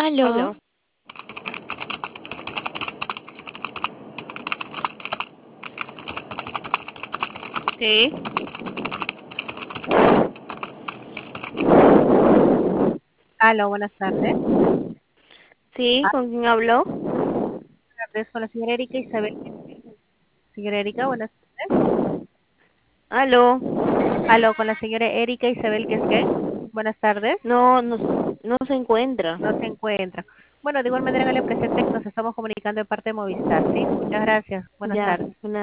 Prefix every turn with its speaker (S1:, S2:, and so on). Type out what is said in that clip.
S1: Aló,
S2: Hola, sí,
S3: Aló, buenas tardes.
S2: sí,
S3: Ah,
S2: ¿con quién habló?
S3: buenas tardes con la señora Erika Isabel. Señora Erika, buenas tardes.
S2: Aló,
S3: Aló, con la señora Erika Isabel Quesquén. Buenas tardes.
S2: no, no se encuentra.
S3: No se encuentra. Bueno, de igual manera le presente que nos estamos comunicando de parte de Movistar, ¿sí? Muchas gracias. Buenas
S2: Ya,
S3: tardes.
S2: una